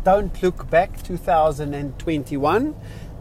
Don't Look Back 2021.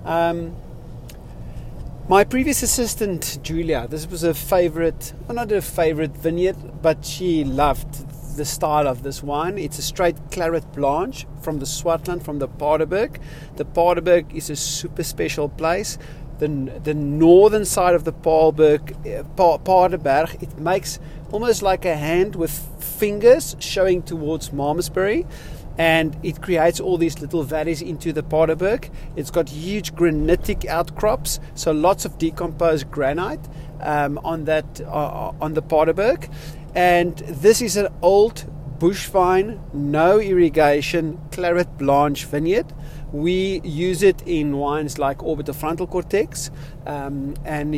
My previous assistant, Julia, this was a favorite, well, not a favorite vineyard, but she loved the style of this wine. It's a straight Claret Blanche from the Swartland, from the Paardeberg. The Paardeberg is a super special place. The northern side of the Paardeberg, it makes almost like a hand with fingers showing towards Malmesbury, and it creates all these little valleys into the Paardeberg. It's got huge granitic outcrops, so lots of decomposed granite on the Paardeberg. And this is an old bush vine, no irrigation, Claret Blanche vineyard. We use it in wines like Orbitofrontal Cortex, and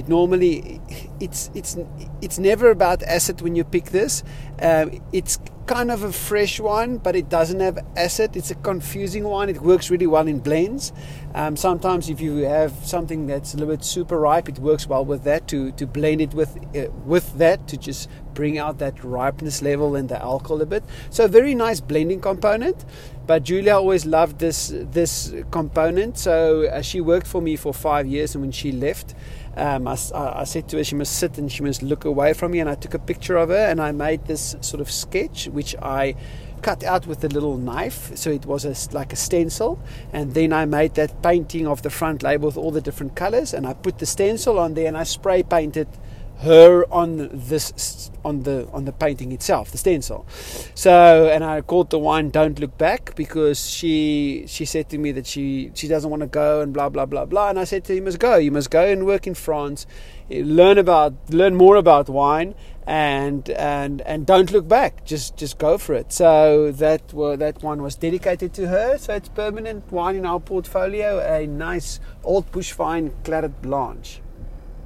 it's never about acid when you pick this. It's kind of a fresh wine, but it doesn't have acid. It's a confusing wine. It works really well in blends. Sometimes if you have something that's a little bit super ripe, it works well with that to blend it with that to just bring out that ripeness level and the alcohol a bit. So a very nice blending component. But Julia always loved this component, so she worked for me for 5 years, and when she left, I said to her she must sit and she must look away from me, and I took a picture of her and I made this sort of sketch which I cut out with a little knife, so it was like a stencil, and then I made that painting of the front label with all the different colors, and I put the stencil on there and I spray painted her on the painting itself, the stencil. So, and I called the wine Don't Look Back because she said to me that she doesn't want to go and blah blah blah blah, and I said to her, you must go and work in France, learn more about wine, and don't look back, just go for it. So that one was dedicated to her, so it's permanent wine in our portfolio, a nice old bush vine Claret Blanche.